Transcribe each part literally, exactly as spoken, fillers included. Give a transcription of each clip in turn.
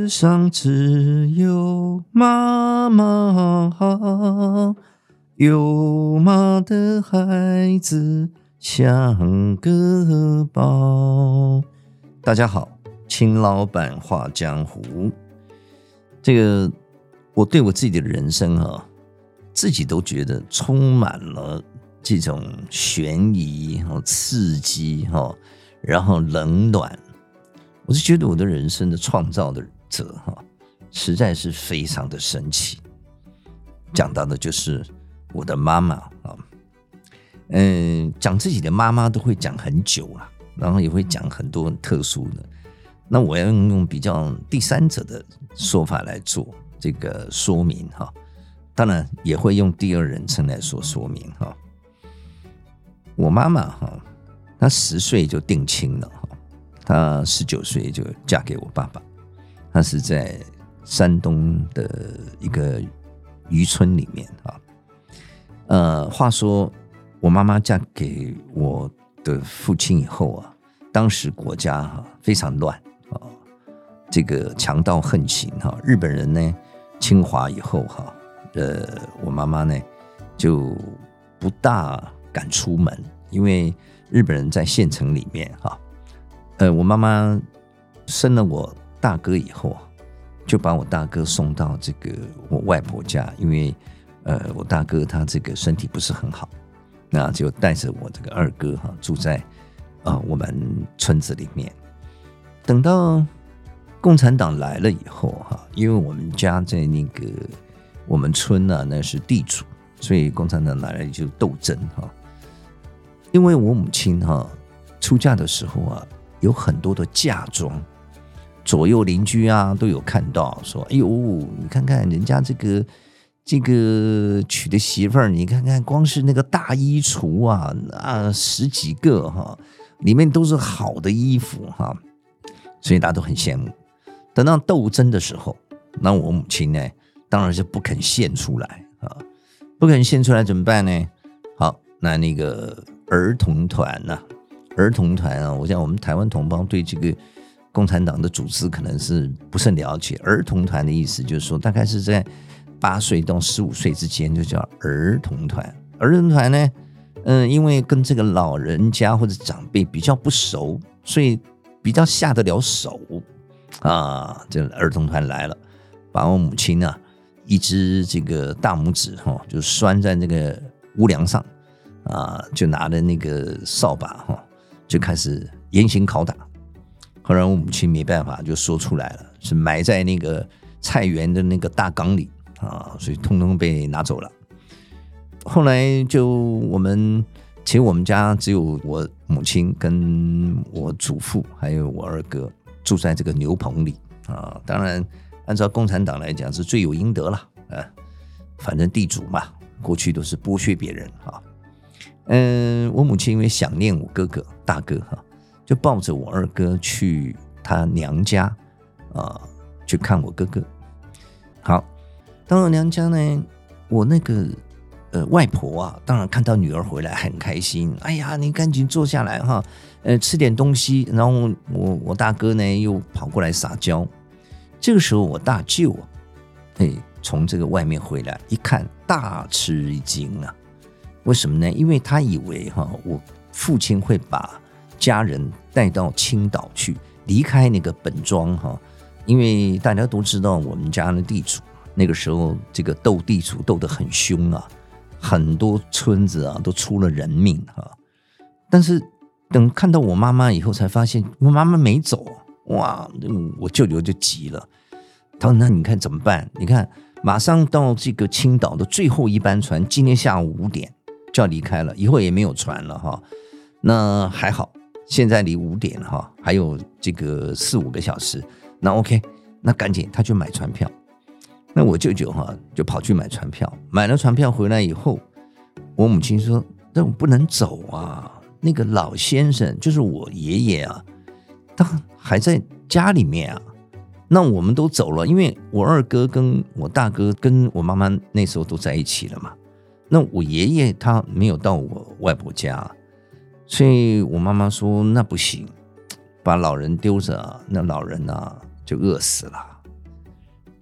世上只有妈妈好，有妈的孩子像个宝。大家好，秦老板话江湖。这个我对我自己的人生啊，自己都觉得充满了这种悬疑、刺激，然后冷暖。我是觉得我的人生的创造的者实在是非常的神奇。讲到的就是我的妈妈啊，嗯，讲自己的妈妈都会讲很久啊，然后也会讲很多很特殊的。那我要用比较第三者的说法来做这个说明哈，当然也会用第二人称来说说明哈。我妈妈哈，她十岁就定亲了哈，她十九岁就嫁给我爸爸，她是在山东的一个渔村里面哈。呃，话说我妈妈嫁给我的父亲以后啊，当时国家哈非常乱。这个强盗横行哈，日本人呢侵华以后哈，呃，我妈妈呢就不大敢出门，因为日本人在县城里面哈，呃，我妈妈生了我大哥以后，就把我大哥送到这个我外婆家，因为呃我大哥他这个身体不是很好，那就带着我这个二哥哈住在啊、呃、我们村子里面，等到共产党来了以后哈，因为我们家在那个我们村呢、啊、那是地主，所以共产党来了就斗争哈。因为我母亲哈出嫁的时候啊，有很多的嫁妆，左右邻居啊都有看到，说：“哎呦，你看看人家这个这个娶的媳妇儿，你看看光是那个大衣橱啊啊十几个哈，里面都是好的衣服哈。”所以大家都很羡慕。等到斗争的时候，那我母亲呢，当然是不肯献出来啊，不肯献出来怎么办呢？好，那那个儿童团呐、啊，儿童团啊，我想我们台湾同胞对这个共产党的组织可能是不甚了解。儿童团的意思就是说，大概是在八岁到十五岁之间，就叫儿童团。儿童团呢，嗯，因为跟这个老人家或者长辈比较不熟，所以比较下得了手。啊，这儿童团来了，把我母亲啊一只这个大拇指哈、哦，就拴在那个屋梁上啊，就拿着那个扫把哈、哦，就开始严刑拷打。后来我母亲没办法，就说出来了，是埋在那个菜园的那个大缸里啊，所以通通被拿走了。后来就我们，其实我们家只有我母亲跟我祖父还有我二哥。住在这个牛棚里啊，当然按照共产党来讲是罪有应得了啊，反正地主嘛，过去都是剥削别人啊。嗯，我母亲因为想念我哥哥大哥哈，就抱着我二哥去他娘家啊去看我哥哥。好，到了娘家呢，我那个呃外婆啊，当然看到女儿回来很开心，哎呀，你赶紧坐下来哈。呃，吃点东西，然后我我大哥呢又跑过来撒娇。这个时候我大舅啊，哎，从这个外面回来，一看大吃一惊啊！为什么呢？因为他以为哈，我父亲会把家人带到青岛去，离开那个本庄哈。因为大家都知道，我们家的地主那个时候这个斗地主斗得很凶啊，很多村子啊都出了人命哈。但是等看到我妈妈以后，才发现我妈妈没走，哇！我舅舅就急了，他说：“那你看怎么办？你看，马上到这个青岛的最后一班船，今天下午五点就要离开了，以后也没有船了哈。那还好，现在离五点哈，还有这个四五个小时。那 OK， 那赶紧他去买船票。那我舅舅哈就跑去买船票，买了船票回来以后，我母亲说：‘那我不能走啊。’那个老先生就是我爷爷啊，他还在家里面啊。那我们都走了，因为我二哥跟我大哥跟我妈妈那时候都在一起了嘛。那我爷爷他没有到我外婆家，所以我妈妈说那不行，把老人丢着，那老人啊就饿死了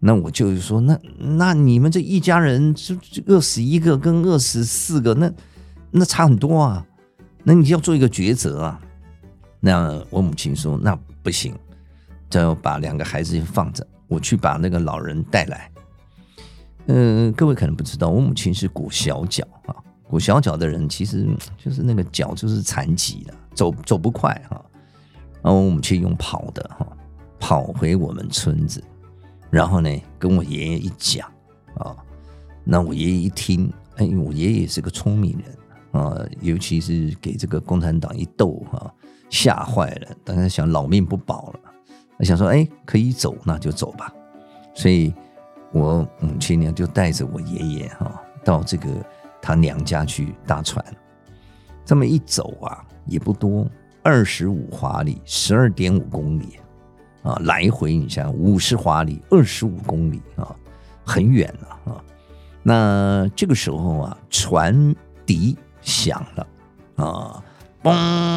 那我就说，那那你们这一家人就饿死一个跟饿死四个，那那差很多啊，那你要做一个抉择啊。那我母亲说，那不行，就要把两个孩子放着，我去把那个老人带来。呃，各位可能不知道，我母亲是裹小脚啊，裹小脚的人其实就是那个脚就是残疾的，走走不快哈。然后我母亲用跑的哈，跑回我们村子，然后呢跟我爷爷一讲啊，那我爷爷一听，哎，我爷爷也是个聪明人啊，尤其是给这个共产党一斗哈，吓坏了，当然想老命不保了，他想说，哎，可以走那就走吧，所以。我母亲呢就带着我爷爷哈到这个他娘家去搭船，这么一走啊也不多，二十五华里，十二点五公里啊，来回你想五十华里，二十五公里啊，很远了啊。那这个时候啊，船笛响了啊，嘣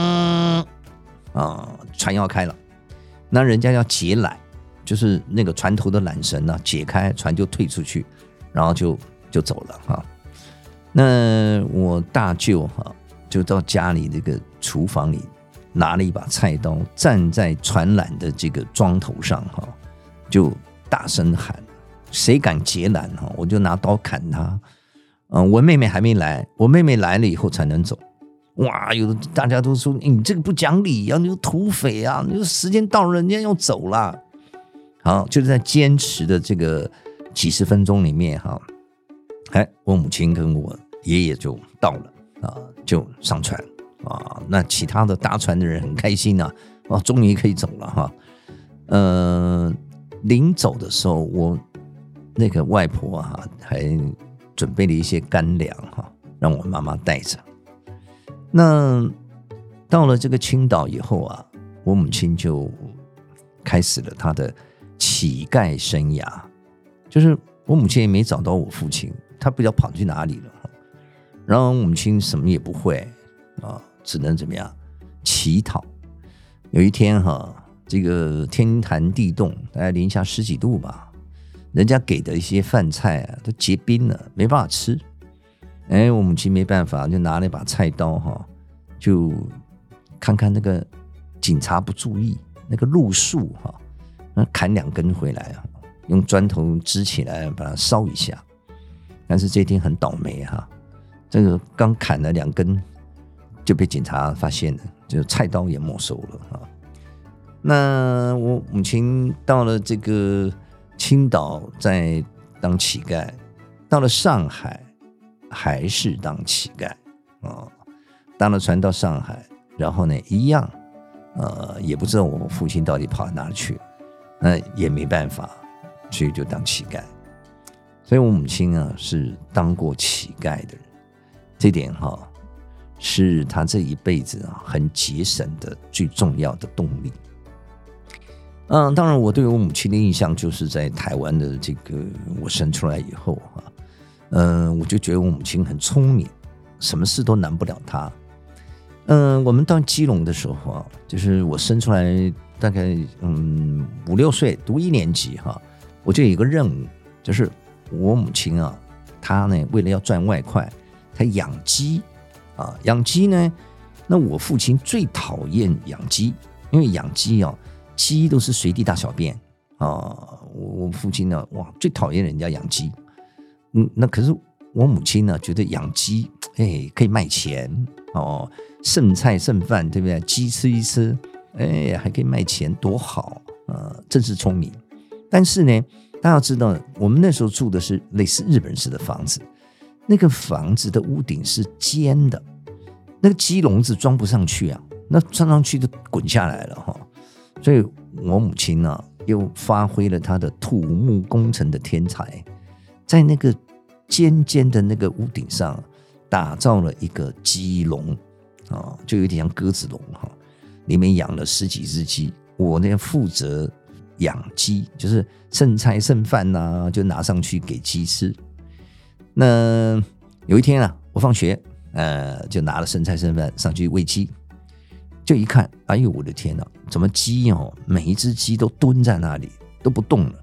啊，船要开了，那人家要解缆。就是那个船头的缆绳呢、啊、解开，船就退出去，然后就就走了哈。那我大舅哈就到家里这个厨房里拿了一把菜刀，站在船缆的这个桩头上哈，就大声喊：“谁敢解缆哈，我就拿刀砍他。”嗯，我妹妹还没来，我妹妹来了以后才能走。哇，有的大家都说、欸、你这个不讲理啊，你土匪啊，你时间到了，人家要走了。好，就是在坚持的这个几十分钟里面哈，哎，我母亲跟我爷爷就到了啊，就上船啊。那其他的搭船的人很开心啊，啊，终于可以走了哈。呃，临走的时候，我那个外婆啊还准备了一些干粮哈，让我妈妈带着。那到了这个青岛以后啊，我母亲就开始了她的乞丐生涯，就是我母亲也没找到我父亲，他不知道跑去哪里了。然后我母亲什么也不会啊，只能怎么样乞讨。有一天哈，这个天寒地冻，大概零下十几度吧，人家给的一些饭菜啊都结冰了，没办法吃。哎，我母亲没办法，就拿了一把菜刀哈，就看看那个警察不注意，那个路树哈。砍两根回来，用砖头支起来把它烧一下。但是这天很倒霉哈，这个刚砍了两根就被警察发现了，就菜刀也没收了哈。那我母亲到了这个青岛在当乞丐，到了上海还是当乞丐啊，搭了船到上海，然后呢一样，呃，也不知道我父亲到底跑到哪里去。那也没办法，所以就当乞丐。所以我母亲啊是当过乞丐的人，这点哈、啊、是她这一辈子啊很节省的最重要的动力。嗯，当然我对我母亲的印象就是在台湾的这个我生出来以后啊，嗯，我就觉得我母亲很聪明，什么事都难不了她。嗯，我们到基隆的时候啊，就是我生出来。大概嗯五六岁读一年级哈，我就有一个任务，就是我母亲啊，她呢为了要赚外快，她养鸡啊，养鸡呢，那我父亲最讨厌养鸡，因为养鸡啊，鸡都是随地大小便啊，我父亲呢哇最讨厌人家养鸡，嗯，那可是我母亲呢觉得养鸡哎可以卖钱哦，剩菜剩饭对不对？鸡吃一吃。哎，还可以卖钱，多好！呃，真是聪明。但是呢，大家要知道，我们那时候住的是类似日本式的房子，那个房子的屋顶是尖的，那个鸡笼子装不上去啊，那装上去就滚下来了哈。所以我母亲呢、啊，又发挥了她的土木工程的天才，在那个尖尖的那个屋顶上打造了一个鸡笼啊，就有点像鸽子笼哈。里面养了十几只鸡，我呢负责养鸡，就是剩菜剩饭啊，就拿上去给鸡吃。那有一天啊，我放学，呃，就拿了剩菜剩饭上去喂鸡，就一看，哎呦我的天哪，怎么鸡哦，每一只鸡都蹲在那里都不动了，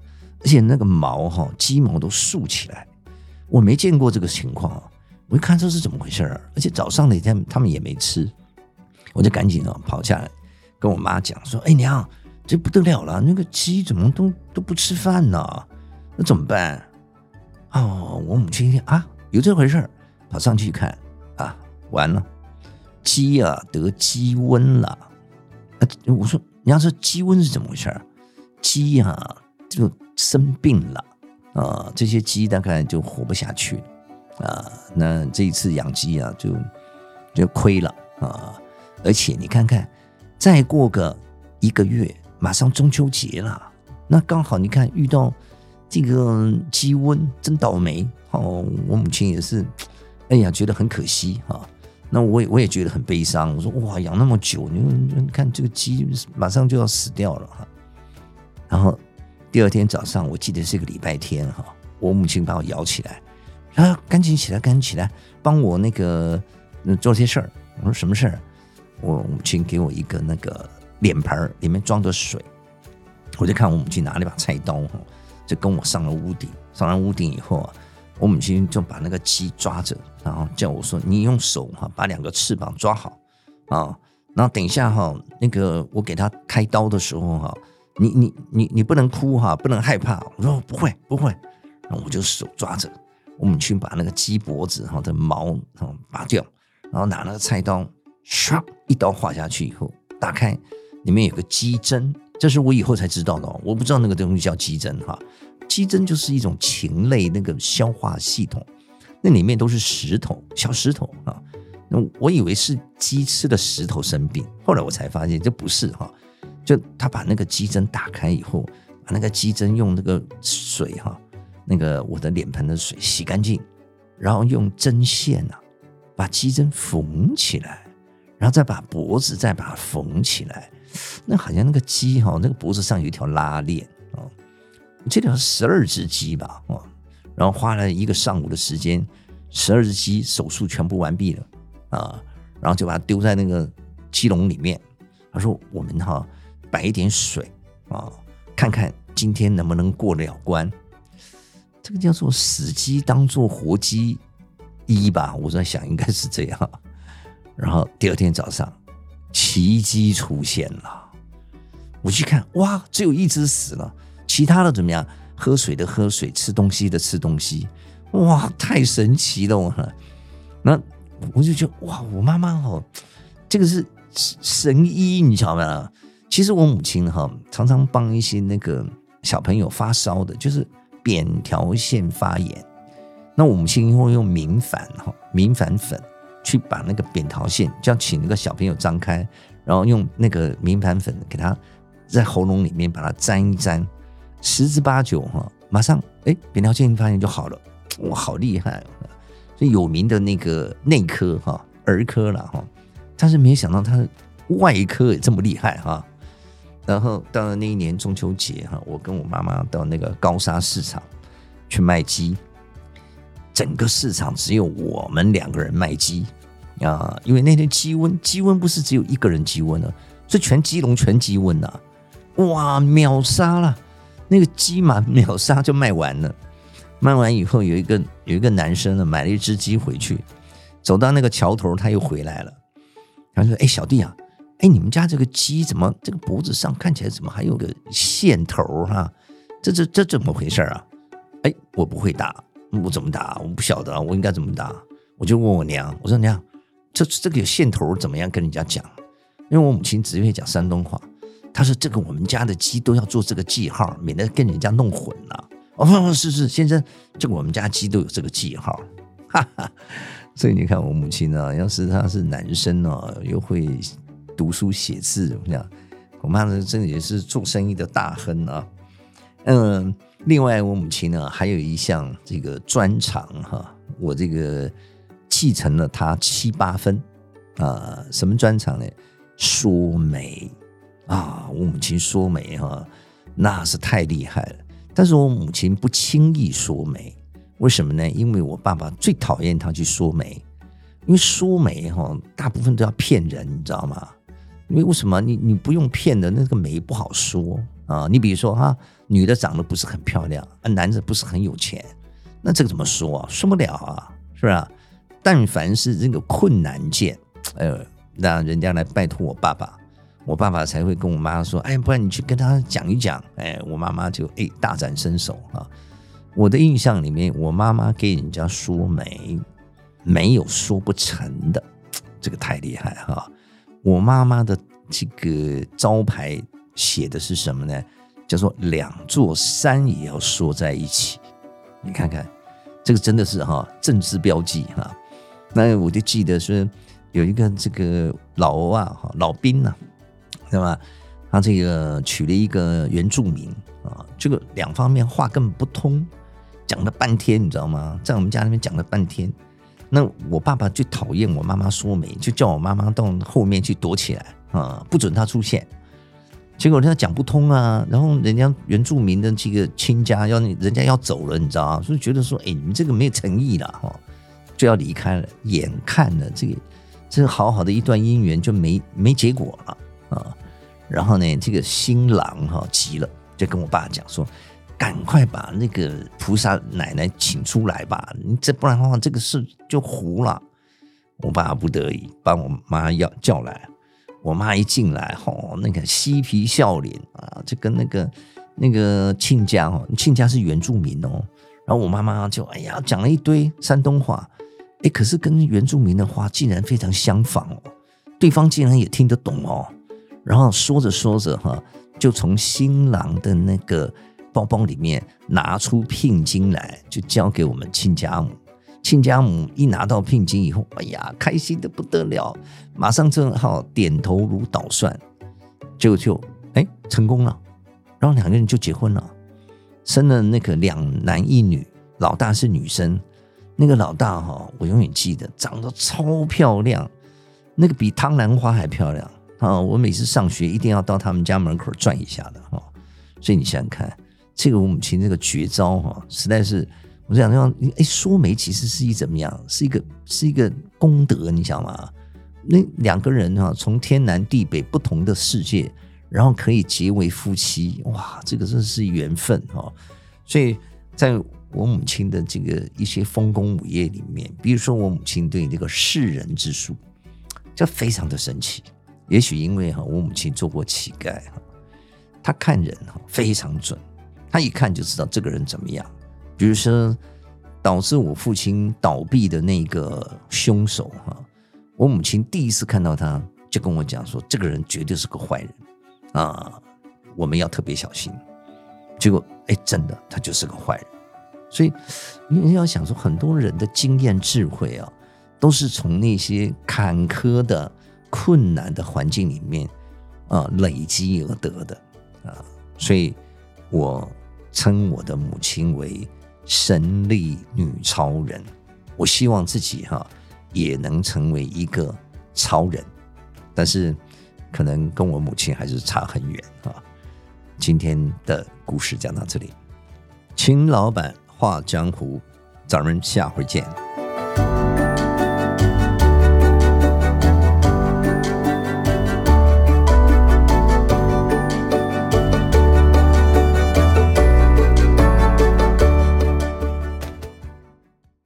而且那个毛哈，鸡毛都竖起来，我没见过这个情况啊！我一看这是怎么回事啊？而且早上那天他们也没吃，我就赶紧啊跑下来跟我妈讲说：“哎娘，这不得了了，那个鸡怎么都都不吃饭呢？那怎么办？”哦，我母亲一听啊，有这回事，跑上去看啊，完了，鸡啊得鸡瘟了。啊、我说你要说鸡瘟是怎么回事？鸡啊就生病了啊，这些鸡大概就活不下去啊。那这一次养鸡啊，就就亏了啊。而且你看看，再过个一个月，马上中秋节了，那刚好你看遇到这个鸡瘟，真倒霉哦。我母亲也是，哎呀，觉得很可惜哈、啊。那我也我也觉得很悲伤。我说哇，养那么久，你你看这个鸡马上就要死掉了哈。然后第二天早上，我记得是个礼拜天哈，我母亲把我摇起来，啊，赶紧起来，赶紧起来，帮我那个做些事儿。我说什么事儿？我母亲给我一个那个脸盆，里面装着水。我就看我母亲拿了一把菜刀，就跟我上了屋顶。上了屋顶以后啊，我母亲就把那个鸡抓着，然后叫我说：“你用手哈把两个翅膀抓好啊，然后等一下哈，那个我给他开刀的时候哈，你你你你不能哭哈，不能害怕。”我说：“不会不会。”然后我就手抓着，我母亲把那个鸡脖子哈的毛拔掉，然后拿那个菜刀，唰一刀划下去以后，打开，里面有个鸡胗，这是我以后才知道的哦，我不知道那个东西叫鸡胗哈。鸡胗就是一种禽类那个消化系统，那里面都是石头，小石头啊。那我以为是鸡吃的石头生病，后来我才发现这不是哈。就他把那个鸡胗打开以后，把那个鸡胗用那个水哈，那个我的脸盆的水洗干净，然后用针线啊把鸡胗缝起来，然后再把脖子再把它缝起来。那好像那个鸡哈，那个脖子上有一条拉链啊。我记得有十二只鸡吧，哦，然后花了一个上午的时间，十二只鸡手术全部完毕了啊，然后就把它丢在那个鸡笼里面。他说：“我们哈摆一点水啊，看看今天能不能过得了关。”这个叫做死鸡当做活鸡医吧，我在想应该是这样。然后第二天早上，奇迹出现了，我去看，哇，只有一只死了。其他的怎么样？喝水的喝水，吃东西的吃东西，哇，太神奇了！那我就觉得哇，我妈妈哦，这个是神医，你晓得吗？其实我母亲哈，常常帮一些那个小朋友发烧的，就是扁桃腺发炎。那我母亲会用明矾哈，明矾粉去把那个扁桃腺，就要请那个小朋友张开，然后用那个明矾粉给他在喉咙里面把它沾一沾。十之八九哈，马上哎，扁桃腺发炎就好了，哇，好厉害！所以有名的那个内科哈，儿科了哈，但是没想到他外科也这么厉害哈。然后到了那一年中秋节哈，我跟我妈妈到那个高沙市场去卖鸡，整个市场只有我们两个人卖鸡啊，因为那天鸡瘟，鸡瘟不是只有一个人鸡瘟了，是全基隆全鸡瘟呐，哇，秒杀了。那个鸡嘛，秒杀就卖完了。卖完以后，有一个有一个男生呢，买了一只鸡回去，走到那个桥头，他又回来了。他说：“哎，小弟啊，哎，你们家这个鸡怎么这个脖子上看起来怎么还有个线头啊？这这这怎么回事啊？”哎，我不会打，我怎么打？我不晓得，我应该怎么打？我就问我娘，我说娘，这这个有线头怎么样跟人家讲？因为我母亲只会讲山东话。他说：“这个我们家的鸡都要做这个记号，免得跟人家弄混了。”哦，是是，先生，这个我们家鸡都有这个记号，哈哈。所以你看，我母亲呢、啊，要是他是男生呢、啊，又会读书写字，这样恐怕呢，真的也是做生意的大亨啊。嗯，另外我母亲呢，还有一项这个专长哈，我这个继承了他七八分啊。什么专长呢？说媒。啊，我母亲说媒哈，那是太厉害了。但是我母亲不轻易说媒，为什么呢？因为我爸爸最讨厌他去说媒，因为说媒哈，大部分都要骗人，你知道吗？因为为什么？你你不用骗的，那个媒不好说啊。你比如说哈，女的长得不是很漂亮，啊，男的不是很有钱，那这个怎么说啊？说不了啊，是不是？但凡是这个困难件，呃，那人家来拜托我爸爸，我爸爸才会跟我妈说，哎，不然你去跟他讲一讲，哎，我妈妈就哎大展身手啊。我的印象里面，我妈妈给人家说媒，没有说不成的，这个太厉害哈。我妈妈的这个招牌写的是什么呢？叫做两座山也要说在一起。你看看，这个真的是哈政治标记哈。那我就记得说有一个这个老欧啊，老兵啊，对吧？他这个娶了一个原住民啊，这个两方面话根本不通，讲了半天，你知道吗？在我们家那边讲了半天。那我爸爸就讨厌我妈妈说媒，就叫我妈妈到后面去躲起来啊，不准她出现。结果人家讲不通啊，然后人家原住民的这个亲家要人家要走了，你知道吗？所以觉得说，哎，你们这个没有诚意了哈，就要离开了。眼看了这个这个好好的一段姻缘就没没结果了啊。然后呢，这个新郎哈急了，就跟我爸讲说，赶快把那个菩萨奶奶请出来吧，你这不然的话，这个事就糊了。我爸不得已把我妈要叫来，我妈一进来，哦，那个嬉皮笑脸啊，就跟那个那个亲家哦，亲家是原住民哦，然后我妈妈就哎呀讲了一堆山东话，哎，可是跟原住民的话竟然非常相仿哦，对方竟然也听得懂哦，然后说着说着哈，就从新郎的那个包包里面拿出聘金来，就交给我们亲家母。亲家母一拿到聘金以后，哎呀，开心的不得了，马上正好点头如捣蒜，结果就哎成功了，然后两个人就结婚了，生了那个两男一女，老大是女生，那个老大哈，我永远记得，长得超漂亮，那个比汤兰花还漂亮啊！我每次上学一定要到他们家门口转一下的哈，所以你想想看，这个我母亲这个绝招哈，实在是。我讲这样，哎，说媒其实是一怎么样？是一个是一个功德，你想吗？那两个人哈，从天南地北不同的世界，然后可以结为夫妻，哇，这个真是缘分哈。所以在我母亲的这个一些丰功伟业里面，比如说我母亲对这个识人之术，就非常的神奇。也许因为哈，我母亲做过乞丐哈，她看人哈非常准，她一看就知道这个人怎么样。比如说，导致我父亲倒闭的那个凶手哈，我母亲第一次看到他，就跟我讲说，这个人绝对是个坏人啊，我们要特别小心。结果，哎，真的，他就是个坏人。所以你要想说，很多人的经验智慧啊，都是从那些坎坷的、困难的环境里面啊累积而得的啊。所以我称我的母亲为神力女超人，我希望自己哈也能成为一个超人，但是可能跟我母亲还是差很远啊。今天的故事讲到这里，秦老板话江湖，咱们下回见。